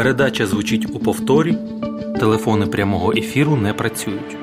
Передача звучить у повторі. Телефони прямого ефіру не працюють.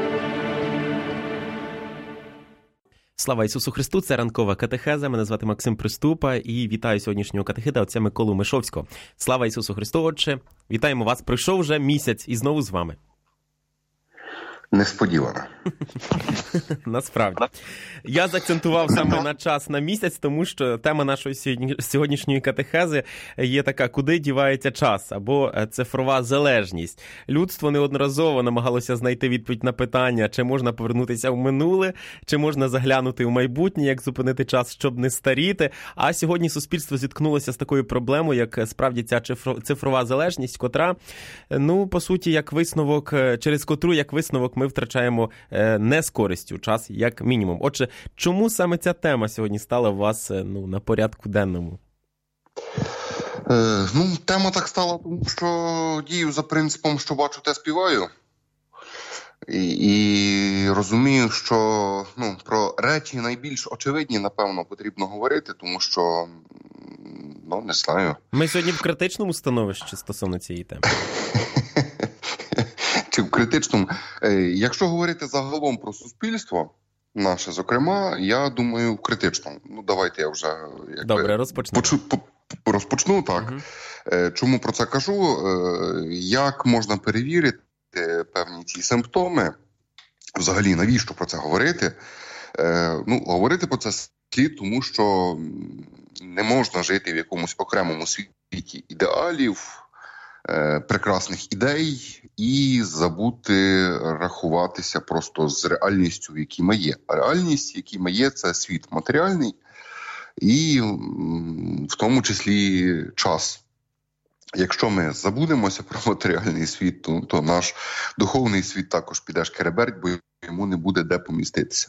Слава Ісусу Христу, це ранкова катехеза. Мене звати Максим Приступа і вітаю сьогоднішнього катехита, отця Миколу Мишовського. Слава Ісусу Христу, отче. Вітаємо вас. Пройшов вже місяць і знову з вами. Несподівано. Насправді. Я заакцентував саме на час на місяць, тому що тема нашої сьогоднішньої катехези є така: куди дівається час, або цифрова залежність. Людство неодноразово намагалося знайти відповідь на питання, чи можна повернутися в минуле, чи можна заглянути в майбутнє, як зупинити час, щоб не старіти. А сьогодні суспільство зіткнулося з такою проблемою, як справді ця цифрова залежність, котра, по суті, як висновок, через котру, як висновок, ми втрачаємо не з користю час, як мінімум. Отже, чому саме ця тема сьогодні стала у вас на порядку денному? Тема так стала, тому що дію за принципом, що бачу, те співаю. І розумію, що про речі найбільш очевидні, напевно, потрібно говорити, тому що, не знаю. Ми сьогодні в критичному становищі стосовно цієї теми. Чи в критичному. Якщо говорити загалом про суспільство наше, зокрема, я думаю, в критичному. Давайте я вже добре, розпочну так. Угу. Чому про це кажу? Як можна перевірити певні ці симптоми? Взагалі, навіщо про це говорити? Говорити про це слід, тому що не можна жити в якомусь окремому світі ідеалів, прекрасних ідей і забути рахуватися просто з реальністю, в якій ми є. А реальність, в якій ми є, це світ матеріальний і в тому числі час. Якщо ми забудемося про матеріальний світ, то наш духовний світ також піде шкереберть, бо йому не буде де поміститися.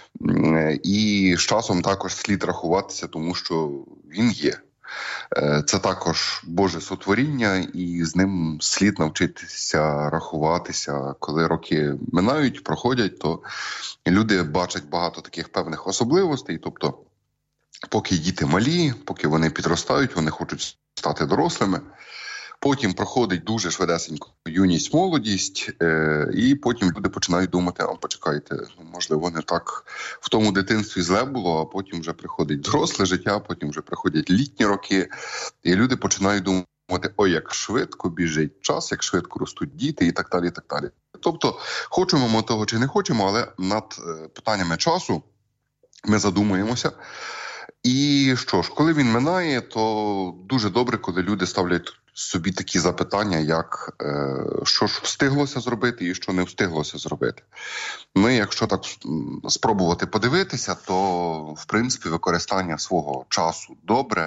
І з часом також слід рахуватися, тому що він є. Це також Боже сотворіння, і з ним слід навчитися рахуватися. Коли роки минають, проходять, то люди бачать багато таких певних особливостей. Тобто, поки діти малі, поки вони підростають, вони хочуть стати дорослими. Потім проходить дуже швидесенько юність, молодість, і потім люди починають думати: почекайте, можливо, не так в тому дитинстві зле було, а потім вже приходить доросле життя, потім вже приходять літні роки, і люди починають думати: як швидко біжить час, як швидко ростуть діти, і так далі, і так далі. Тобто, хочемо ми того чи не хочемо, але над питаннями часу ми задумуємося. І що ж, коли він минає, то дуже добре, коли люди ставлять собі такі запитання, як що ж встиглося зробити і що не встиглося зробити. Якщо так спробувати подивитися, то, в принципі, використання свого часу добре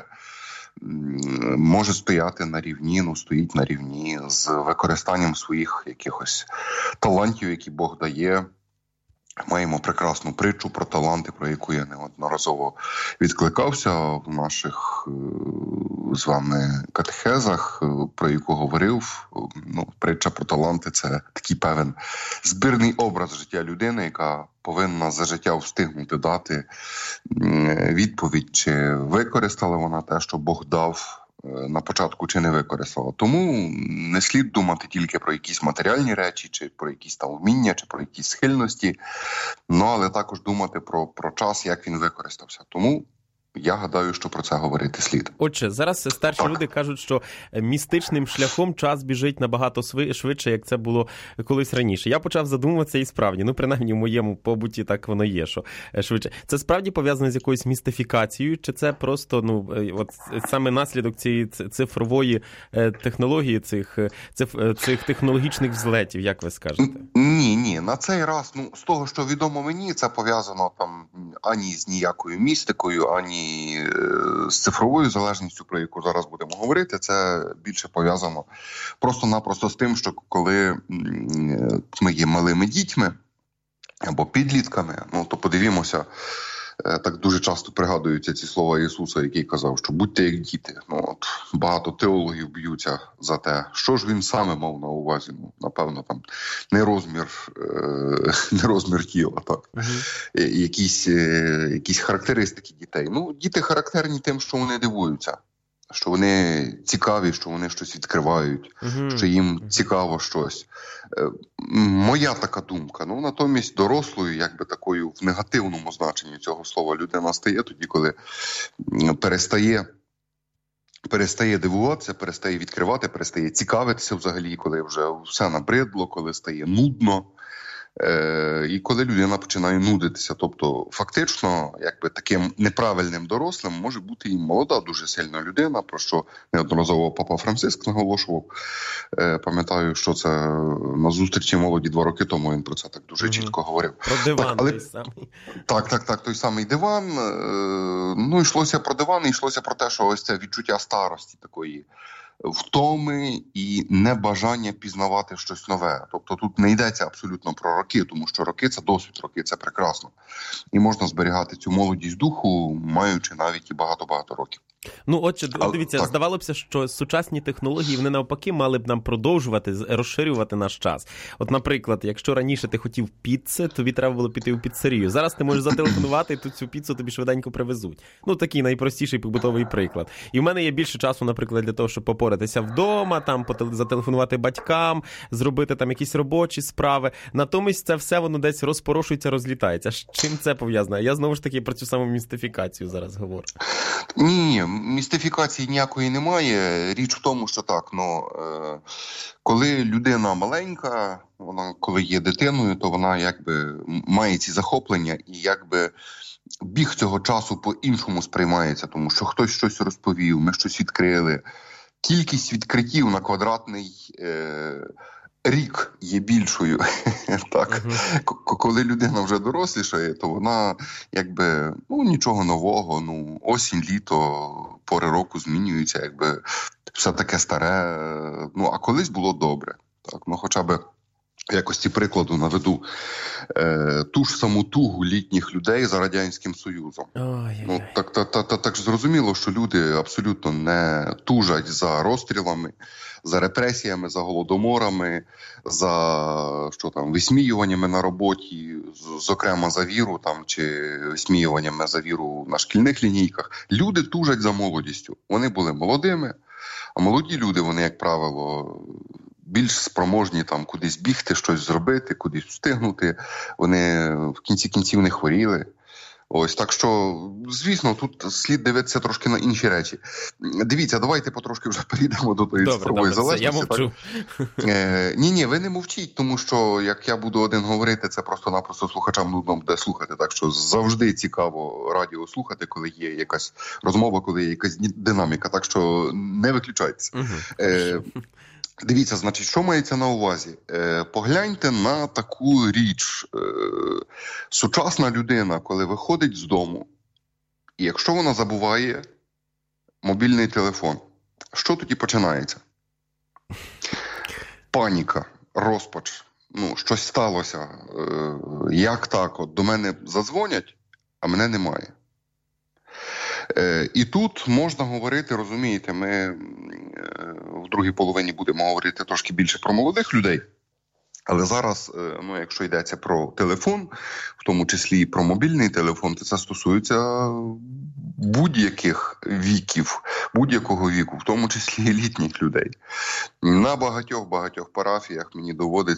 може стояти на рівні, стоїть на рівні з використанням своїх якихось талантів, які Бог дає. Маємо прекрасну притчу про таланти, про яку я неодноразово відкликався в наших з вами катехезах, про яку говорив. Притча про таланти – це такий певен збірний образ життя людини, яка повинна за життя встигнути дати відповідь, чи використала вона те, що Бог дав на початку, чи не використала. Тому не слід думати тільки про якісь матеріальні речі, чи про якісь там вміння, чи про якісь схильності, але також думати про час, як він використався. Тому я гадаю, що про це говорити слід. Отже, зараз старші люди кажуть, що містичним шляхом час біжить набагато швидше, як це було колись раніше. Я почав задумуватися і справді, принаймні в моєму побуті так воно є, що швидше. Це справді пов'язано з якоюсь містифікацією, чи це просто, саме наслідок цієї цифрової технології, цих технологічних взлетів, як ви скажете? Ні. На цей раз, з того, що відомо мені, це пов'язано ані з ніякою містикою, ані з цифровою залежністю, про яку зараз будемо говорити. Це більше пов'язано просто-напросто з тим, що коли ми є малими дітьми або підлітками, то подивімося, так дуже часто пригадуються ці слова Ісуса, який казав, що будьте як діти. Багато теологів б'ються за те, що ж він саме мав на увазі. Напевно, там не розмір тіла, так. Якісь характеристики дітей. Діти характерні тим, що вони дивуються. що вони цікаві, що вони щось відкривають, що їм цікаво щось. Моя така думка. Ну, натомість дорослою, якби такою в негативному значенні цього слова людина стає тоді, коли перестає дивуватися, перестає відкривати, перестає цікавитися взагалі, коли вже все набридло, коли стає нудно. І коли людина починає нудитися. Тобто, фактично, якби таким неправильним дорослим може бути і молода дуже сильна людина, про що неодноразово Папа Франциск наголошував. Пам'ятаю, що це на зустрічі молоді 2 роки тому він про це так дуже чітко говорив. Про диван той самий. Так, той самий диван. Ну, йшлося про диван, і йшлося про те, що ось це відчуття старості такої, втоми і небажання пізнавати щось нове. Тобто тут не йдеться абсолютно про роки, тому що роки – це досвід, роки – це прекрасно. І можна зберігати цю молодість духу, маючи навіть і багато-багато років. Ну, отже, дивіться, здавалося б, що сучасні технології, вони навпаки мали б нам продовжувати, розширювати наш час. От, наприклад, якщо раніше ти хотів піци, тобі треба було піти у піцерію. Зараз ти можеш зателефонувати, і тут цю піцу тобі швиденько привезуть. Ну, такий найпростіший побутовий приклад. І в мене є більше часу, наприклад, для того, щоб попоратися вдома, там, зателефонувати батькам, зробити там якісь робочі справи. Натомість це все, воно десь розпорошується, розлітається. З чим це пов'язано? Я, знову ж таки, про цю саму містифікацію зараз говорю. Ні, містифікації ніякої немає. Річ в тому, що так, коли людина маленька, вона коли є дитиною, то вона якби має ці захоплення і якби біг цього часу по-іншому сприймається, тому що хтось щось розповів, ми щось відкрили. Кількість відкриттів на квадратний рік є більшою. Так. Коли людина вже дорослішає, то вона якби нічого нового, осінь, літо, пори року змінюються, якби все таке старе. А колись було добре. Так, хоча б в якості прикладу наведу ту ж саму тугу літніх людей за Радянським Союзом. Так зрозуміло, що люди абсолютно не тужать за розстрілами, за репресіями, за голодоморами, за висміюваннями на роботі, зокрема за віру чи висміюваннями за віру на шкільних лінійках. Люди тужать за молодістю. Вони були молодими, а молоді люди, вони, як правило, більш спроможні кудись бігти, щось зробити, кудись встигнути. Вони в кінці кінців не хворіли. Ось, так що, звісно, тут слід дивитися трошки на інші речі. Дивіться, давайте потрошки вже перейдемо до тої цифрової залежності. Я мовчу. Ні, ви не мовчіть, тому що, як я буду один говорити, це просто-напросто слухачам нудно буде слухати. Так що завжди цікаво радіо слухати, коли є якась розмова, коли є якась динаміка. Так що не виключайтеся. Дивіться, значить, що мається на увазі? Погляньте на таку річ. Сучасна людина, коли виходить з дому, і якщо вона забуває мобільний телефон, що тоді починається? Паніка, розпач. Щось сталося. Як так? От до мене задзвонять, а мене немає. І тут можна говорити, розумієте, ми в другій половині будемо говорити трошки більше про молодих людей, але зараз, якщо йдеться про телефон, в тому числі і про мобільний телефон, то це стосується будь-яких віків, будь-якого віку, в тому числі і літніх людей. На багатьох парафіях мені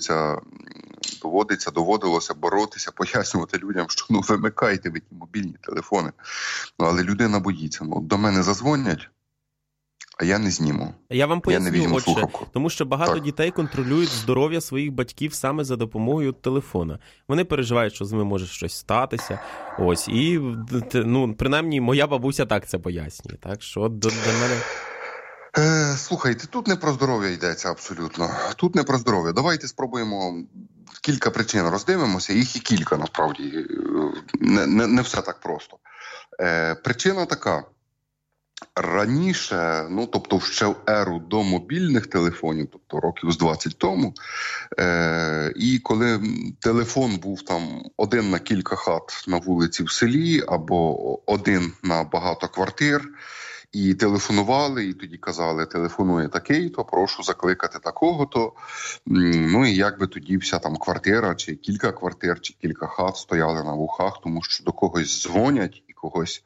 доводилося боротися, пояснювати людям, що вимикайте ви ті мобільні телефони. Але людина боїться. До мене задзвонять, а я не зніму. Я вам поясню, тому що багато дітей контролюють здоров'я своїх батьків саме за допомогою телефона. Вони переживають, що з ними може щось статися. Ось, і, принаймні, моя бабуся так це пояснює. Так, що до мене... Слухайте, тут не про здоров'я йдеться абсолютно. Тут не про здоров'я. Давайте спробуємо кілька причин роздивимося. Їх і кілька, насправді. Не все так просто. Причина така. Раніше, тобто ще в еру до мобільних телефонів, тобто років з 20 тому, і коли телефон був один на кілька хат на вулиці в селі, або один на багато квартир, і телефонували, і тоді казали, телефонує такий-то, прошу закликати такого-то. І якби тоді вся квартира, чи кілька квартир, чи кілька хат стояли на вухах, тому що до когось дзвонять і когось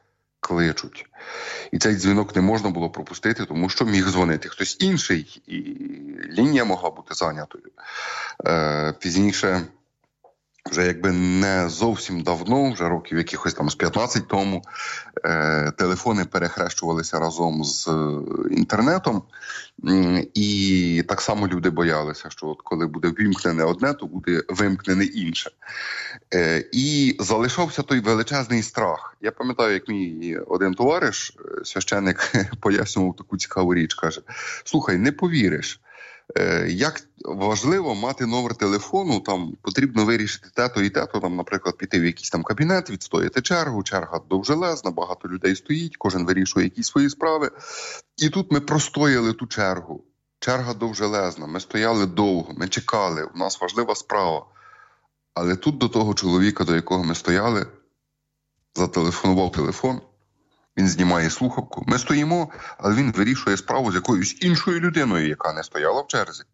кличуть. І цей дзвінок не можна було пропустити, тому що міг дзвонити хтось інший, і лінія могла бути зайнятою. Пізніше, вже якби не зовсім давно, вже років якихось там з 15 тому, телефони перехрещувалися разом з інтернетом, і так само люди боялися, що от коли буде вимкнене одне, то буде вимкнене інше. І залишався той величезний страх. Я пам'ятаю, як мій один товариш, священник, пояснював таку цікаву річ, каже: слухай, не повіриш, як важливо мати номер телефону, там потрібно вирішити те-то і те-то, там, наприклад, піти в якийсь там кабінет, відстояти чергу, черга довжелезна, багато людей стоїть, кожен вирішує якісь свої справи. І тут ми простояли ту чергу. Черга довжелезна, ми стояли довго, ми чекали, у нас важлива справа. Але тут до того чоловіка, до якого ми стояли, зателефонував телефон, він знімає слухавку. Ми стоїмо, але він вирішує справу з якоюсь іншою людиною, яка не стояла в черзі.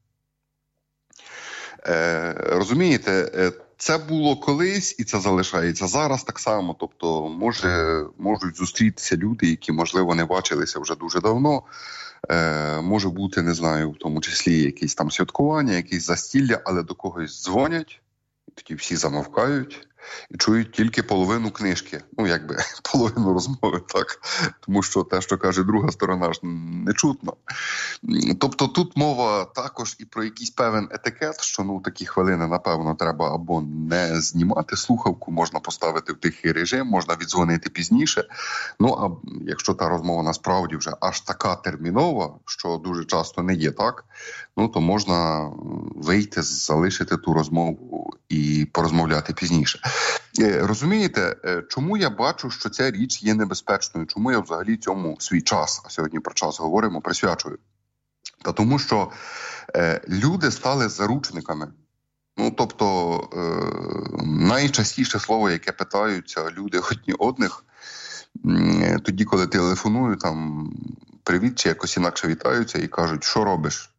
Розумієте, це було колись і це залишається зараз так само. Тобто можуть зустрітися люди, які, можливо, не бачилися вже дуже давно. Може бути, не знаю, в тому числі якісь там святкування, якісь застілля, але до когось дзвонять, і тоді всі замовкають і чують тільки половину книжки. Ну, якби половину розмови, так. Тому що те, що каже друга сторона, ж не чутно. Тобто тут мова також і про якийсь певен етикет, що такі хвилини, напевно, треба або не знімати слухавку, можна поставити в тихий режим, можна віддзвонити пізніше. А якщо та розмова насправді вже аж така термінова, що дуже часто не є так, то можна вийти, залишити ту розмову і порозмовляти пізніше. Розумієте, чому я бачу, що ця річ є небезпечною? Чому я взагалі цьому свій час, а сьогодні про час говоримо, присвячую? Та тому що люди стали заручниками. Тобто, найчастіше слово, яке питаються люди одні одних, тоді, коли телефоную, там, привіт, чи якось інакше вітаються і кажуть, що робиш?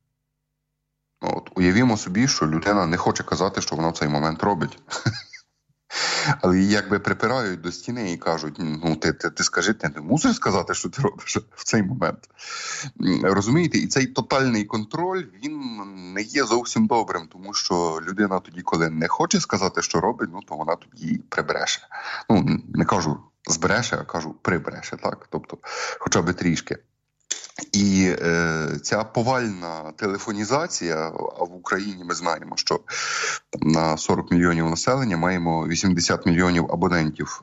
Уявімо собі, що людина не хоче казати, що вона в цей момент робить. Але її якби припирають до стіни і кажуть, ти скажи, ти не мусиш сказати, що ти робиш в цей момент. Розумієте? І цей тотальний контроль, він не є зовсім добрим, тому що людина тоді, коли не хоче сказати, що робить, то вона тоді прибреше. Не кажу збреше, а кажу прибреше, так? Тобто, хоча б трішки. І ця повальна телефонізація, а в Україні ми знаємо, що на 40 мільйонів населення маємо 80 мільйонів абонентів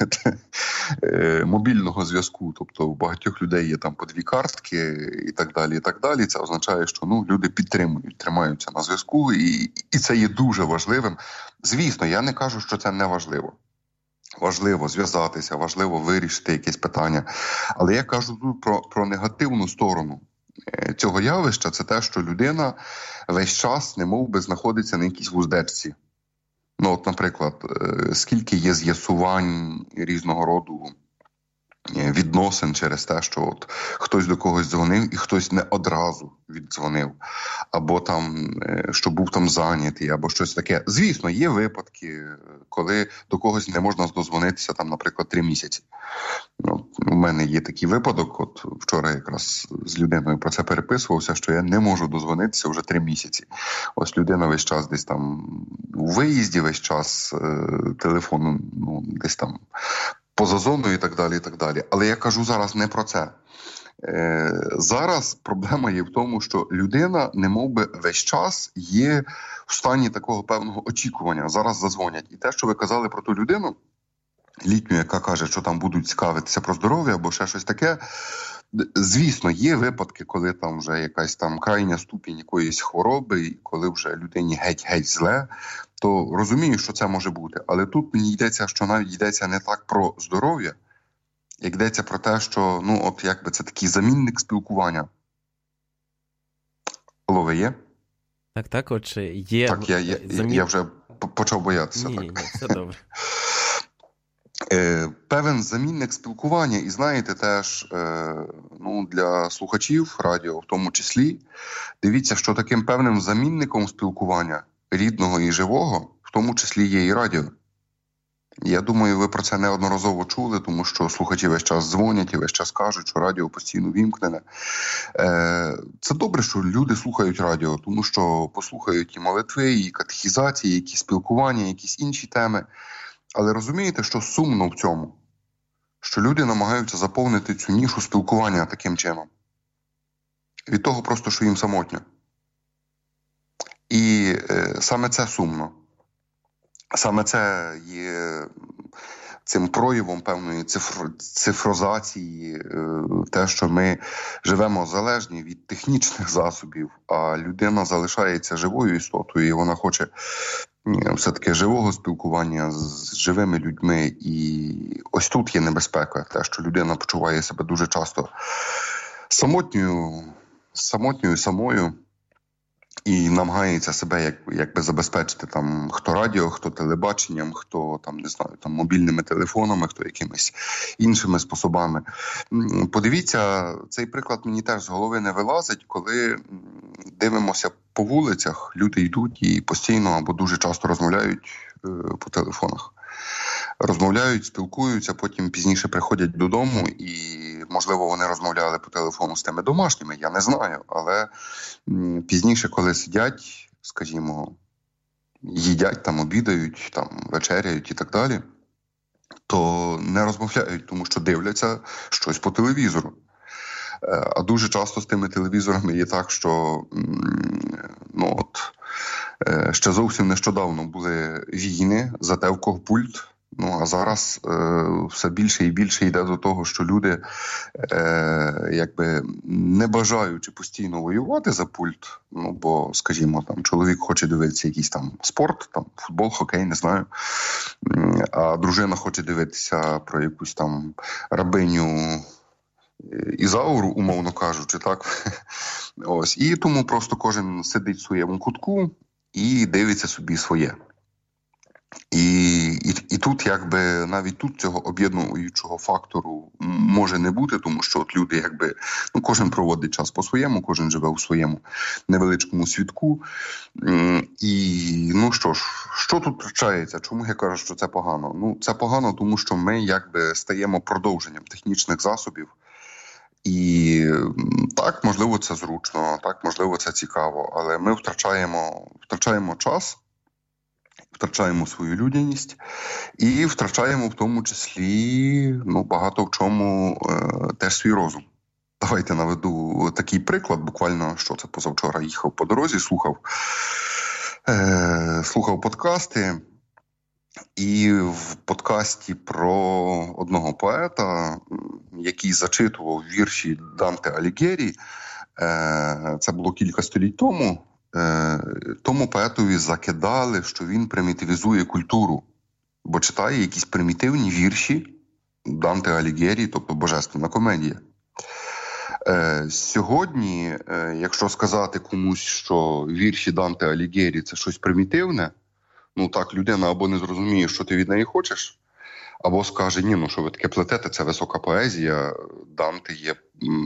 мобільного зв'язку. Тобто у багатьох людей є там по 2 картки і так далі, і так далі. Це означає, що люди підтримують, тримаються на зв'язку, і це є дуже важливим. Звісно, я не кажу, що це не важливо. Важливо зв'язатися, важливо вирішити якесь питання. Але я кажу тут про негативну сторону цього явища. Це те, що людина весь час немов би знаходиться на якійсь вуздечці. Наприклад, скільки є з'ясувань різного роду відносин через те, що хтось до когось дзвонив і хтось не одразу віддзвонив, або там, що був там зайнятий, або щось таке. Звісно, є випадки, коли до когось не можна дозвонитися, там, наприклад, 3 місяці. У мене є такий випадок, вчора якраз з людиною про це переписувався, що я не можу дозвонитися вже 3 місяці. Ось людина весь час десь там у виїзді, весь час телефон десь там поза зоною і так далі, і так далі. Але я кажу зараз не про це. Зараз проблема є в тому, що людина немовби весь час є в стані такого певного очікування. Зараз задзвонять. І те, що ви казали про ту людину, літню, яка каже, що там будуть цікавитися про здоров'я або ще щось таке, звісно, є випадки, коли там вже якась там крайня ступінь якоїсь хвороби, і коли вже людині геть-геть зле, то розумію, що це може бути. Але тут мені йдеться, що навіть йдеться не так про здоров'я, як йдеться про те, що, якби це такий замінник спілкування. Алло, ви є? Так, отже, є... Так, я вже почав боятися. Ні, все добре. Певен замінник спілкування, і знаєте, теж для слухачів радіо в тому числі, дивіться, що таким певним замінником спілкування рідного і живого в тому числі є і радіо. Я думаю, ви про це неодноразово чули, тому що слухачі весь час дзвонять і весь час кажуть, що радіо постійно вімкнене. Це добре, що люди слухають радіо, тому що послухають і молитви, і катехізації, якісь спілкування, якісь інші теми. Але розумієте, що сумно в цьому? Що люди намагаються заповнити цю нішу спілкування таким чином. Від того просто, що їм самотньо. І саме це сумно. Саме це є цим проявом певної цифрозації, те, що ми живемо залежні від технічних засобів, а людина залишається живою істотою, і вона хоче все-таки живого спілкування з живими людьми. І ось тут є небезпека, те, що людина почуває себе дуже часто самою, і намагається себе якби забезпечити там хто радіо, хто телебаченням, хто там, не знаю, там мобільними телефонами, хто якимись іншими способами. Подивіться, цей приклад мені теж з голови не вилазить, коли дивимося по вулицях, люди йдуть і постійно або дуже часто розмовляють по телефонах. Розмовляють, спілкуються, потім пізніше приходять додому і, можливо, вони розмовляли по телефону з тими домашніми, я не знаю, але пізніше, коли сидять, скажімо, їдять, там, обідають, там, вечеряють і так далі, то не розмовляють, тому що дивляться щось по телевізору. А дуже часто з тими телевізорами є так, що ще зовсім нещодавно були війни за те, в кого пульт. А зараз все більше і більше йде до того, що люди, якби не бажаючи постійно воювати за пульт, бо, скажімо, там чоловік хоче дивитися якийсь там спорт, там футбол, хокей, не знаю, а дружина хоче дивитися про якусь там рабиню Ізауру, умовно кажучи, так? Ось. І тому просто кожен сидить в своєму кутку і дивиться собі своє. І тут, якби, навіть тут цього об'єднуючого фактору може не бути, тому що от люди, якби, кожен проводить час по-своєму, кожен живе у своєму невеличкому світку. І, що тут втрачається? Чому я кажу, що це погано? Це погано, тому що ми, якби, стаємо продовженням технічних засобів. І так, можливо, це зручно, так, можливо, це цікаво, але ми втрачаємо час, втрачаємо свою людяність і втрачаємо в тому числі багато в чому теж свій розум. Давайте наведу такий приклад. Буквально, це позавчора їхав по дорозі, слухав подкасти. І в подкасті про одного поета, який зачитував вірші Данте Алігєрі, це було кілька століть тому поетові закидали, що він примітивізує культуру, бо читає якісь примітивні вірші Данте Алігєрі, тобто божественна комедія. Сьогодні, якщо сказати комусь, що вірші Данте Алігєрі – це щось примітивне, так, людина або не зрозуміє, що ти від неї хочеш, або скаже, що ви таке плетете, це висока поезія, Данте є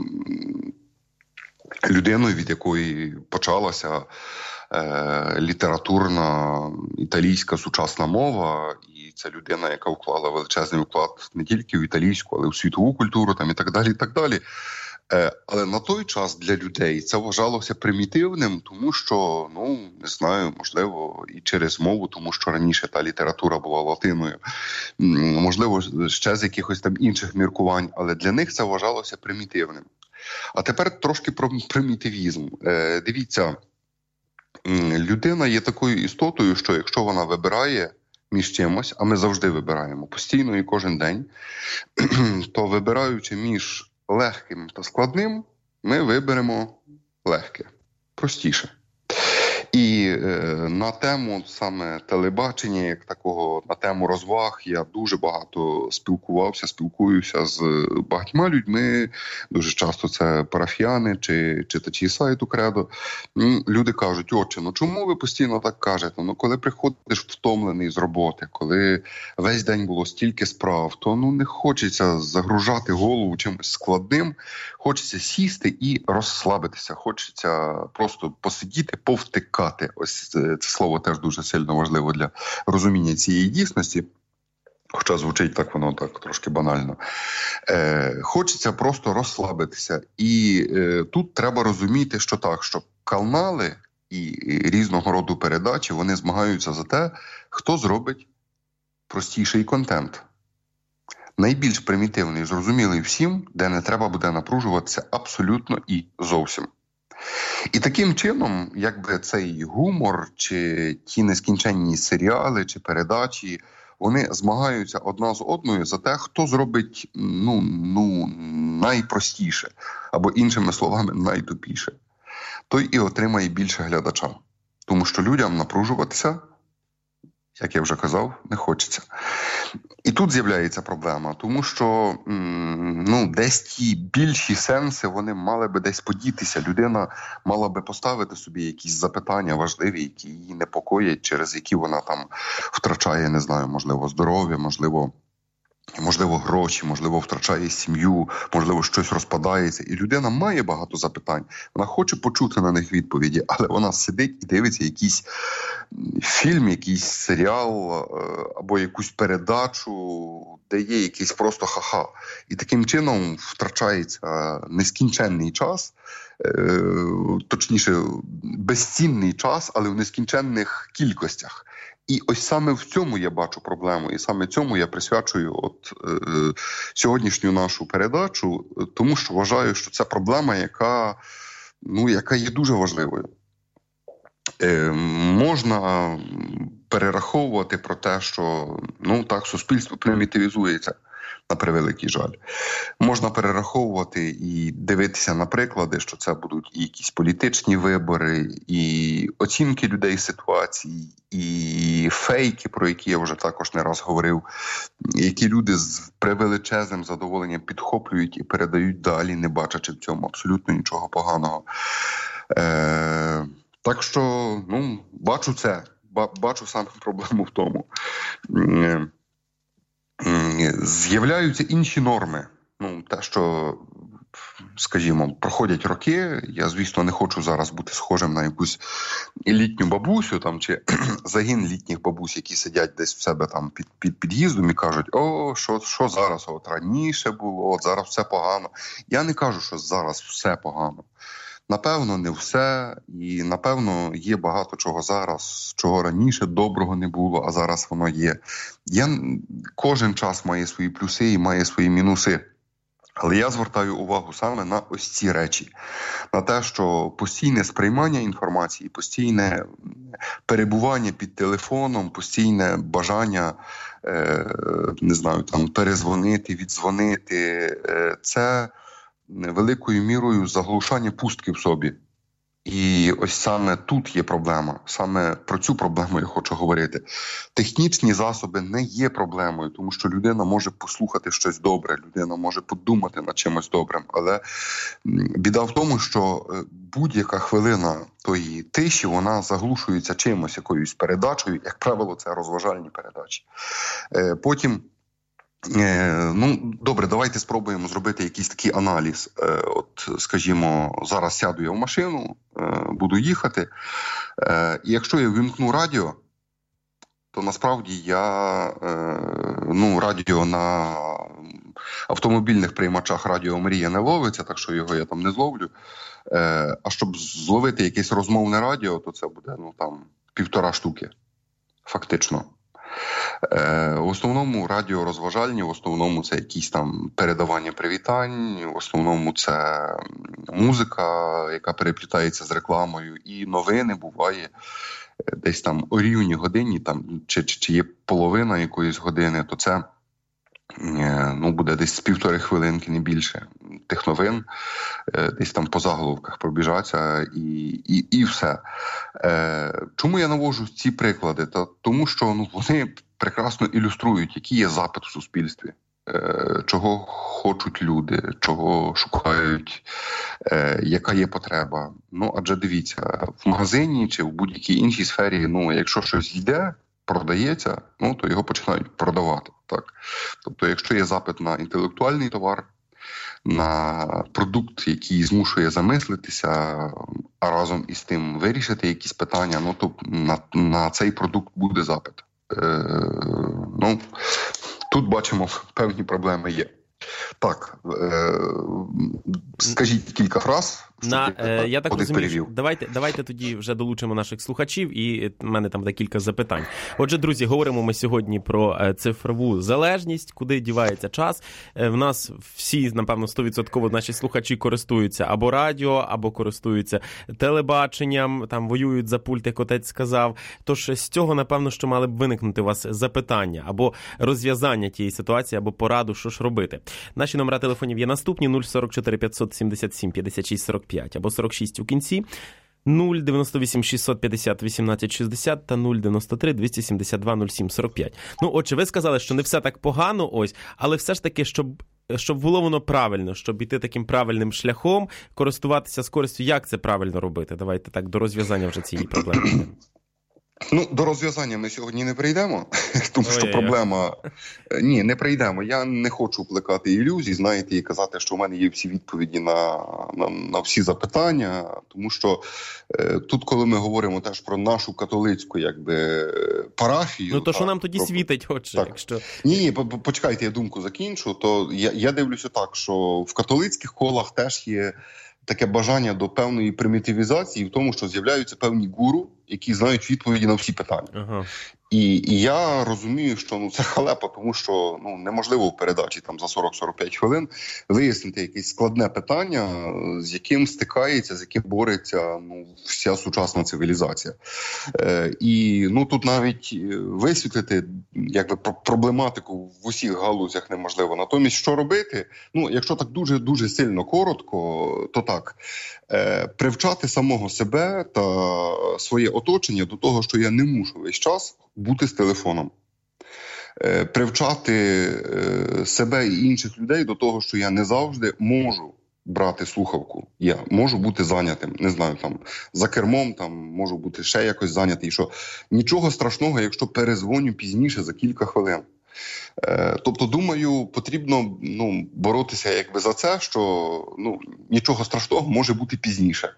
людиною, від якої почалася літературна італійська сучасна мова, і це людина, яка вклала величезний вклад не тільки в італійську, але й в світову культуру, там, і так далі, і так далі. Але на той час для людей це вважалося примітивним, тому що, не знаю, можливо, і через мову, тому що раніше та література була латиною, можливо, ще з якихось там інших міркувань, але для них це вважалося примітивним. А тепер трошки про примітивізм. Дивіться, людина є такою істотою, що якщо вона вибирає між чимось, а ми завжди вибираємо постійно і кожен день, то вибираючи між легким та складним, ми виберемо легке, простіше. І на тему саме телебачення, як такого, на тему розваг, я дуже багато спілкуюся з багатьма людьми, дуже часто це парафіяни чи читачі сайту Кредо. Люди кажуть, отче, чому ви постійно так кажете? Коли приходиш втомлений з роботи, коли весь день було стільки справ, то не хочеться загружати голову чимось складним, хочеться сісти і розслабитися, хочеться просто посидіти, повтикати. Ось це слово теж дуже сильно важливо для розуміння цієї дійсності. Хоча звучить так воно так трошки банально. Хочеться просто розслабитися. І тут треба розуміти, що так, що канали і різного роду передачі, вони змагаються за те, хто зробить простіший контент. Найбільш примітивний, зрозумілий всім, де не треба буде напружуватися абсолютно і зовсім. І таким чином, якби цей гумор, чи ті нескінченні серіали, чи передачі, вони змагаються одна з одною за те, хто зробить найпростіше, або іншими словами, найтупіше. Той і отримає більше глядача. Тому що людям напружуватися, як я вже казав, не хочеться. І тут з'являється проблема, тому що десь ті більші сенси, вони мали би десь подітися. Людина мала би поставити собі якісь запитання важливі, які її непокоять, через які вона там втрачає, не знаю, можливо, здоров'я, можливо, гроші, можливо, втрачає сім'ю, можливо, щось розпадається. І людина має багато запитань. Вона хоче почути на них відповіді, але вона сидить і дивиться якийсь фільм, якийсь серіал або якусь передачу, де є якийсь просто ха-ха. І таким чином втрачається нескінченний час, точніше, безцінний час, але в нескінченних кількостях. І ось саме в цьому я бачу проблему, і саме цьому я присвячую сьогоднішню нашу передачу, тому що вважаю, що це проблема, яка є дуже важливою. Можна перераховувати про те, що суспільство примітивізується, на превеликий жаль. Можна перераховувати і дивитися на приклади, що це будуть і якісь політичні вибори, і оцінки людей ситуації, і фейки, про які я вже також не раз говорив, які люди з превеличезним задоволенням підхоплюють і передають далі, не бачачи в цьому абсолютно нічого поганого. Так що, бачу саме проблему в тому. З'являються інші норми. Те, що, скажімо, проходять роки, я, звісно, не хочу зараз бути схожим на якусь літню бабусю там, чи загін літніх бабусь, які сидять десь в себе там під під'їздом і кажуть, що зараз, раніше було, зараз все погано. Я не кажу, що зараз все погано. Напевно, не все, і, напевно, є багато чого зараз, чого раніше доброго не було, а зараз воно є. Кожен час має свої плюси і має свої мінуси. Але я звертаю увагу саме на ось ці речі. На те, що постійне сприймання інформації, постійне перебування під телефоном, постійне бажання, перезвонити, віддзвонити, це великою мірою заглушання пустки в собі. І ось саме тут є проблема. Саме про цю проблему я хочу говорити. Технічні засоби не є проблемою, тому що людина може послухати щось добре, людина може подумати над чимось добрим. Але біда в тому, що будь-яка хвилина тої тиші, вона заглушується чимось, якоюсь передачею. Як правило, це розважальні передачі. Потім добре, давайте спробуємо зробити якийсь такий аналіз. Скажімо, зараз сяду я в машину, буду їхати, і якщо я вимкну радіо, то насправді радіо на автомобільних приймачах Радіо Мрія не ловиться, так що його я там не зловлю. А щоб зловити якесь розмовне радіо, то це буде 1,5 штуки, фактично. В основному радіо розважальні, в основному це якісь там передавання привітань, в основному це музика, яка переплітається з рекламою, і новини буває десь там о рівній годині, там, чи є половина якоїсь години, то це буде десь 1,5 хвилинки, не більше, тих новин, десь там по заголовках пробіжаться і все. Чому я наводжу ці приклади? Тому що вони прекрасно ілюструють, який є запит в суспільстві, чого хочуть люди, чого шукають, яка є потреба. Адже дивіться, в магазині чи в будь-якій іншій сфері, якщо щось йде, продається, то його починають продавати. Так? Тобто, якщо є запит на інтелектуальний товар, на продукт, який змушує замислитися, а разом із тим вирішити якісь питання, то на цей продукт буде запит. Тут бачимо, певні проблеми є. Так, скажіть кілька фраз. Я так розумію, давайте тоді вже долучимо наших слухачів, і в мене там декілька запитань. Отже, друзі, говоримо ми сьогодні про цифрову залежність, куди дівається час. В нас всі, напевно, 100% наші слухачі користуються або радіо, або користуються телебаченням, там воюють за пульт, як отець сказав. Тож з цього, напевно, що мали б виникнути у вас запитання, або розв'язання тієї ситуації, або пораду, що ж робити. Наші номера телефонів є наступні: 044 577 56 45 або 46 у кінці, 098 650 18 60 та 093 272 07 45. Ну, отже, ви сказали, що не все так погано, але все ж таки, щоб було воно правильно, щоб іти таким правильним шляхом, користуватися з користю. Як це правильно робити? Давайте так, до розв'язання вже цієї проблеми. Ну, до розв'язання ми сьогодні не прийдемо, тому що проблема... Ні, не прийдемо. Я не хочу плекати ілюзій, знаєте, і казати, що в мене є всі відповіді на всі запитання, тому що тут, коли ми говоримо теж про нашу католицьку, парафію... Ну, то що нам тоді світить, отже, якщо... Ні, почекайте, я думку закінчу, то я дивлюся так, що в католицьких колах теж є таке бажання до певної примітивізації в тому, що з'являються певні гуру, які знають відповіді на всі питання. Ага. І я розумію, що це халепа, тому що неможливо в передачі там за 40-45 хвилин вияснити якесь складне питання, з яким стикається, з яким бореться вся сучасна цивілізація. І тут навіть висвітлити проблематику в усіх галузях неможливо. Натомість, що робити? Якщо так дуже-дуже сильно коротко, то так. Привчати самого себе та своє оточення до того, що я не мушу весь час бути з телефоном. Привчати себе і інших людей до того, що я не завжди можу брати слухавку. Я можу бути зайнятим, не знаю, там за кермом, там можу бути ще якось зайнятий, що нічого страшного, якщо перезвоню пізніше за кілька хвилин. Тобто, думаю, потрібно боротися за це, що нічого страшного може бути пізніше.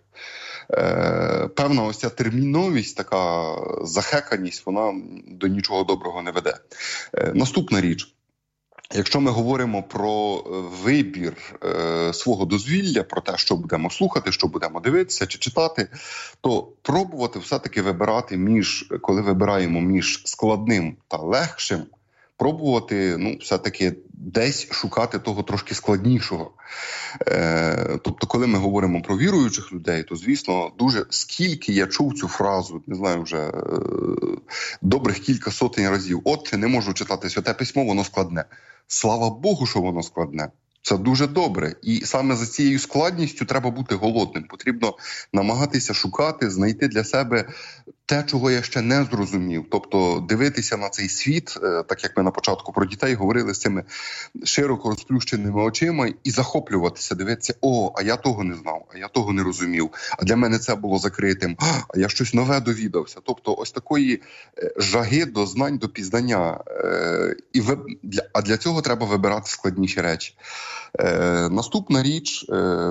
Певна ось ця терміновість, така захеканість, вона до нічого доброго не веде. Наступна річ. Якщо ми говоримо про вибір свого дозвілля, про те, що будемо слухати, що будемо дивитися чи читати, то пробувати все-таки вибирати коли вибираємо між складним та легшим, пробувати, все-таки десь шукати того трошки складнішого. Тобто, коли ми говоримо про віруючих людей, то, звісно, скільки я чув цю фразу, не знаю, вже добрих кілька сотень разів. Отче, не можу читати Святе Письмо, воно складне. Слава Богу, що воно складне. Це дуже добре. І саме за цією складністю треба бути голодним. Потрібно намагатися шукати, знайти для себе те, чого я ще не зрозумів. Тобто дивитися на цей світ, так як ми на початку про дітей говорили, з цими широко розплющеними очима і захоплюватися, дивитися, а я того не знав, а я того не розумів, а для мене це було закритим, а я щось нове довідався. Тобто ось такої жаги до знань, до пізнання. А для цього треба вибирати складніші речі. Наступна річ,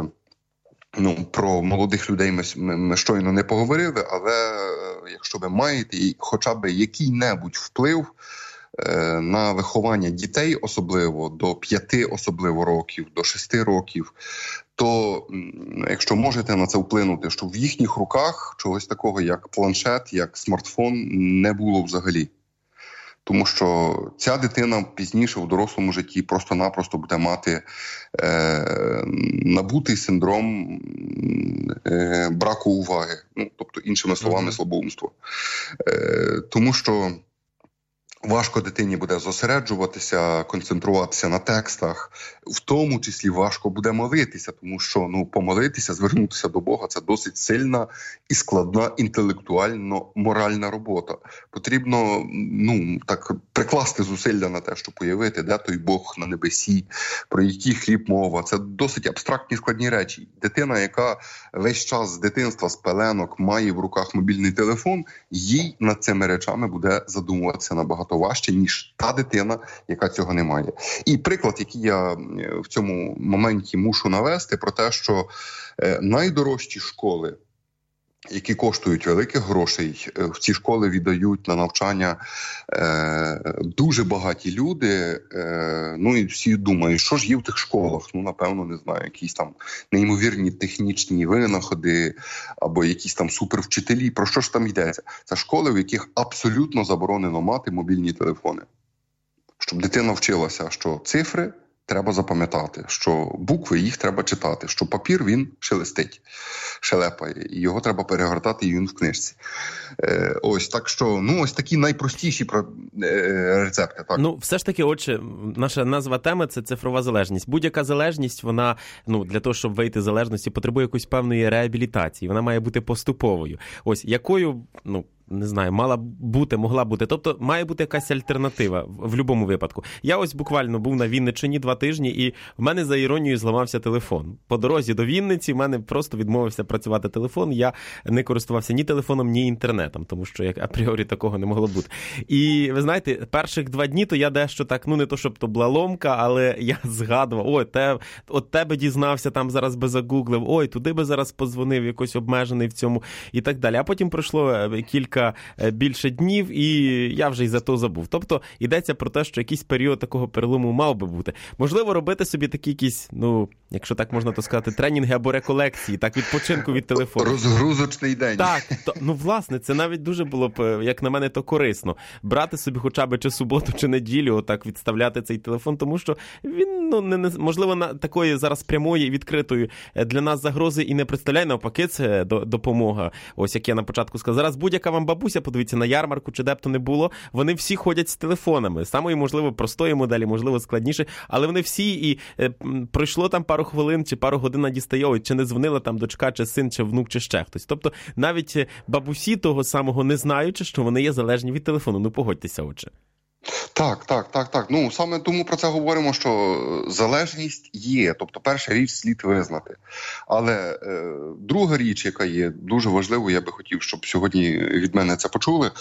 про молодих людей ми щойно не поговорили, але якщо ви маєте хоча б який-небудь вплив на виховання дітей, особливо до 5 особливо років, до 6 років, то якщо можете на це вплинути, щоб в їхніх руках чогось такого, як планшет, як смартфон, не було взагалі. Тому що ця дитина пізніше в дорослому житті просто-напросто буде мати набутий синдром браку уваги. Тобто, іншими словами, слабоумство. Тому що важко дитині буде зосереджуватися, концентруватися на текстах, в тому числі важко буде молитися, тому що помолитися, звернутися до Бога – це досить сильна і складна інтелектуально-моральна робота. Потрібно так прикласти зусилля на те, щоб уявити, де той Бог на небесі, про який хліб мова. Це досить абстрактні складні речі. Дитина, яка весь час з дитинства, з пеленок має в руках мобільний телефон, їй над цими речами буде задумуватися набагато важче, ніж та дитина, яка цього не має. І приклад, який я в цьому моменті мушу навести, про те, що найдорожчі школи які коштують великих грошей. В ці школи віддають на навчання дуже багаті люди. Ну і всі думають, що ж є в тих школах? Ну, напевно, не знаю, якісь там неймовірні технічні винаходи або якісь там супервчителі. Про що ж там йдеться? Це школи, в яких абсолютно заборонено мати мобільні телефони. Щоб дитина вчилася, що цифри треба запам'ятати, що букви їх треба читати, що папір він шелестить, шелепає, і його треба перегортати, і він в книжці. Ось, так що, ну, ось такі найпростіші рецепти. Так. Ну, все ж таки, отже, наша назва теми – це цифрова залежність. Будь-яка залежність, вона, ну, для того, щоб вийти з залежності, потребує якоїсь певної реабілітації. Вона має бути поступовою. Ось, якою, ну, не знаю, могла бути. Тобто має бути якась альтернатива в будь-якому випадку. Я ось буквально був на Вінниччині 2 тижні, і в мене за іронією зламався телефон. По дорозі до Вінниці в мене просто відмовився працювати телефон. Я не користувався ні телефоном, ні інтернетом, тому що як апріорі такого не могло бути. І ви знаєте, перших 2 дні то я дещо так, ну не то, щоб то була ломка, але я згадував, от тебе дізнався, там зараз би загуглив, ой, туди би зараз подзвонив, якось обмежений в цьому і так далі. А потім пройшло кілька більше днів, і я вже й за то забув. Тобто, йдеться про те, що якийсь період такого перелому мав би бути. Можливо, робити собі такі якісь, ну, якщо так можна то сказати, тренінги або реколекції, так, відпочинку від телефону. Розгрузочний день. Так, ну, власне, це навіть дуже було б, як на мене, то корисно. Брати собі хоча б чи суботу, чи неділю, отак відставляти цей телефон, тому що він, ну, можливо, такої зараз прямої і відкритої для нас загрози і не представляє, навпаки, це допомога. Ось, як я на початку сказав, зараз будь-яка вам бабуся, подивіться, на ярмарку, чи де б то не було, вони всі ходять з телефонами. Самої, можливо, простої моделі, можливо, складніше, але вони всі, і пройшло там пару хвилин, чи пару годин дістає, ой, чи не дзвонила там дочка, чи син, чи внук, чи ще хтось. Тобто, навіть бабусі того самого не знаючи, що вони є залежні від телефону. Ну, погодьтеся, отже. Так. Ну, саме тому про це говоримо, що залежність є. Тобто, перша річ слід визнати. Але друга річ, яка є дуже важливою, я би хотів, щоб сьогодні від мене це почули,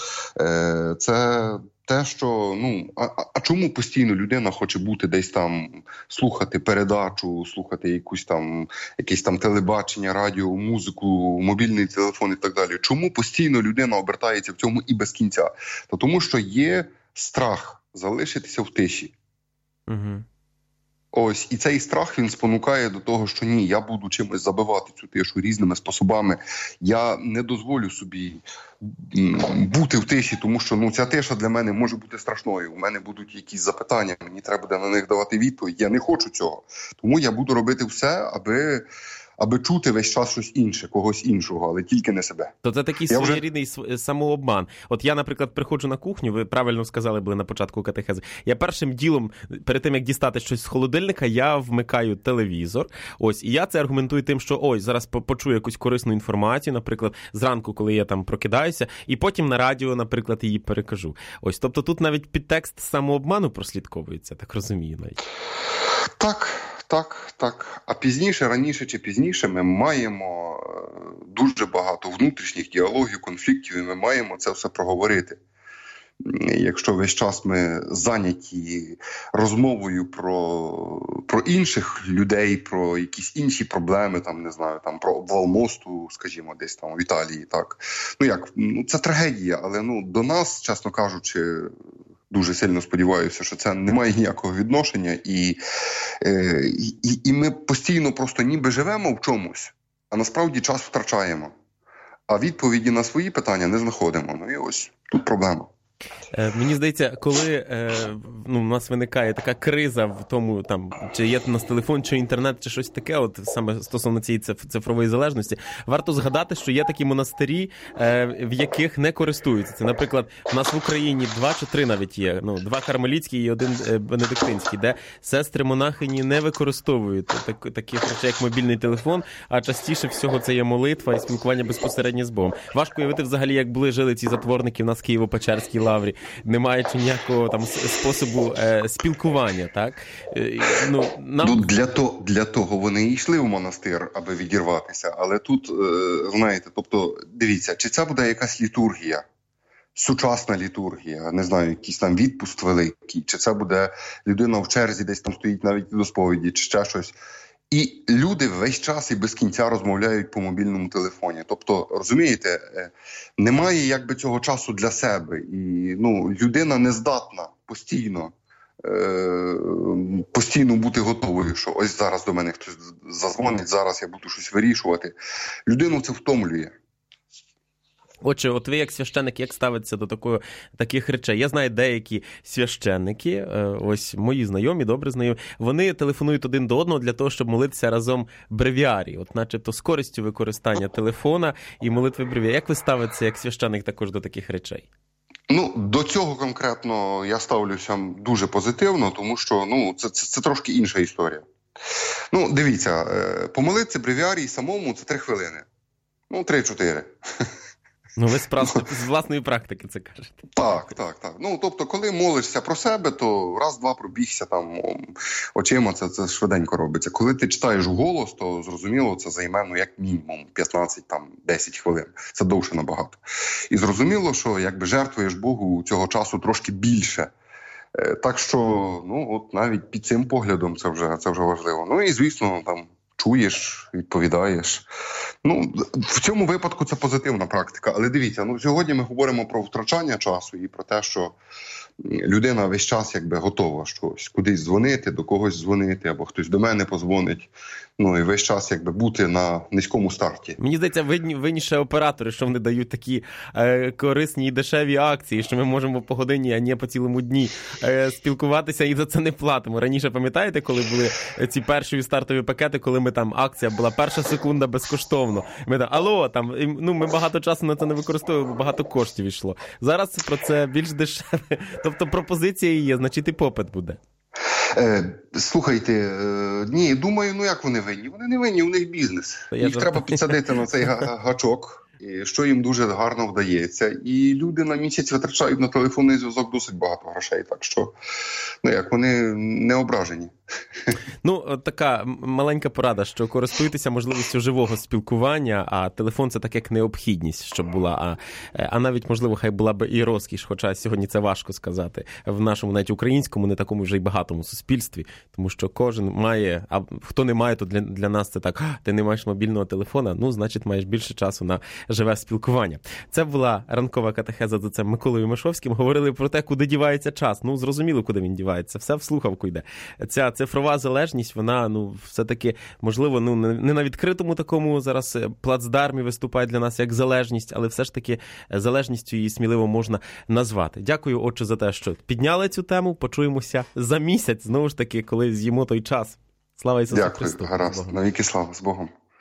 це те, що, ну, а чому постійно людина хоче бути десь там, слухати передачу, слухати якесь там телебачення, радіо, музику, мобільний телефон і так далі. Чому постійно людина обертається в цьому і без кінця? То тому що є страх залишитися в тиші. Угу. Ось, і цей страх, він спонукає до того, що ні, я буду чимось забивати цю тишу різними способами. Я не дозволю собі бути в тиші, тому що, ну, ця тиша для мене може бути страшною. У мене будуть якісь запитання, мені треба буде на них давати відповідь. Я не хочу цього. Тому я буду робити все, аби чути весь час щось інше, когось іншого, але тільки не себе. То це такий своєрідний самообман. От я, наприклад, приходжу на кухню, ви правильно сказали були на початку катехези, я першим ділом, перед тим, як дістати щось з холодильника, я вмикаю телевізор, ось, і я це аргументую тим, що, ой, зараз почую якусь корисну інформацію, наприклад, зранку, коли я там прокидаюся, і потім на радіо, наприклад, її перекажу. Ось, тобто тут навіть підтекст самообману прослідковується, так розумію навіть. Так. А пізніше, раніше чи пізніше ми маємо дуже багато внутрішніх діалогів, конфліктів, і ми маємо це все проговорити. Якщо весь час ми зайняті розмовою про інших людей, про якісь інші проблеми, там, не знаю, там, про обвал мосту, скажімо, десь там в Італії, так. Ну, це трагедія, але, ну, до нас, чесно кажучи, дуже сильно сподіваюся, що це не має ніякого відношення, і ми постійно просто ніби живемо в чомусь, а насправді час втрачаємо. А відповіді на свої питання не знаходимо. Ну і ось тут проблема. Мені здається, коли у нас виникає така криза в тому, там, чи є у нас телефон, чи інтернет, чи щось таке, от саме стосовно цієї цифрової залежності, варто згадати, що є такі монастирі, в яких не користуються. Це, наприклад, у нас в Україні 2 чи 3 навіть є, 2 кармелітські і 1 бенедиктинський, де сестри-монахині не використовують таких речей, як мобільний телефон, а частіше всього це є молитва і спілкування безпосередньо з Богом. Важко уявити взагалі, як були жили ці затворники в нас в Києво-Печерській лаврі, не маючи ніякого там способу спілкування, так? Для того вони і йшли в монастир, аби відірватися. Але тут, знаєте, тобто, дивіться, чи це буде якась літургія, сучасна літургія, не знаю, якийсь там відпуст великий, чи це буде людина в черзі, десь там стоїть навіть до сповіді, чи ще щось. І люди весь час і без кінця розмовляють по мобільному телефоні. Тобто, розумієте, немає якби цього часу для себе. І людина не здатна постійно бути готовою, що ось зараз до мене хтось задзвонить, зараз я буду щось вирішувати. Людину це втомлює. Отже, от ви як священник, як ставитеся до таких речей? Я знаю деякі священники, ось мої знайомі, добре знайомі, вони телефонують один до одного для того, щоб молитися разом бревіарі, от начебто з користю використання телефона і молитви бревіарі. Як ви ставитеся як священник також до таких речей? До цього конкретно я ставлюся дуже позитивно, тому що це трошки інша історія. Дивіться, помолитися бревіарій самому – це 3 хвилини. 3-4. Ви з власної практики це кажете. Так. Тобто, коли молишся про себе, то раз-два пробігся там очима, це швиденько робиться. Коли ти читаєш вголос, то зрозуміло, це займе, як мінімум 15-10 хвилин. Це довше набагато. І зрозуміло, що якби жертвуєш Богу цього часу трошки більше. Так що, навіть під цим поглядом це вже важливо. І, звісно, там чуєш, відповідаєш. В цьому випадку це позитивна практика. Але дивіться, сьогодні ми говоримо про втрачання часу і про те, що людина весь час якби готова щось, кудись дзвонити, до когось дзвонити, або хтось до мене подзвонить. І весь час якби бути на низькому старті. Мені здається, винніше оператори, що вони дають такі корисні і дешеві акції, що ми можемо по годині, а не по цілому дні спілкуватися і за це не платимо. Раніше, пам'ятаєте, коли були ці перші стартові пакети, коли ми там, акція була перша секунда безкоштовно. Ми там, ми багато часу на це не використовували, багато коштів йшло. Зараз про це більш дешеве. Тобто пропозиція є, значить і попит буде. Слухайте, ні, думаю, як вони винні? Вони не винні, у них бізнес. Їх треба підсадити на цей гачок, що їм дуже гарно вдається. І люди на місяць витрачають на телефонний зв'язок досить багато грошей, так що, вони не ображені. Така маленька порада, що користуйтеся можливістю живого спілкування, а телефон – це так як необхідність, щоб була, а навіть, можливо, хай була б і розкіш, хоча сьогодні це важко сказати, в нашому навіть українському, не такому вже й багатому суспільстві, тому що кожен має, а хто не має, то для нас це так, ти не маєш мобільного телефона, значить маєш більше часу на живе спілкування. Це була ранкова катехеза з отцем Миколою Мишовським, говорили про те, куди дівається час, зрозуміло, куди він дівається, все в слухавку йде. Ця цифрова залежність, вона, все-таки, можливо, не на відкритому такому зараз плацдармі виступає для нас як залежність, але все ж таки залежністю її сміливо можна назвати. Дякую, отче, за те, що підняли цю тему. Почуємося за місяць, знову ж таки, коли з'їмо той час. Слава Ісусу Христу! Дякую, гаразд. Навіки слава, з Богом.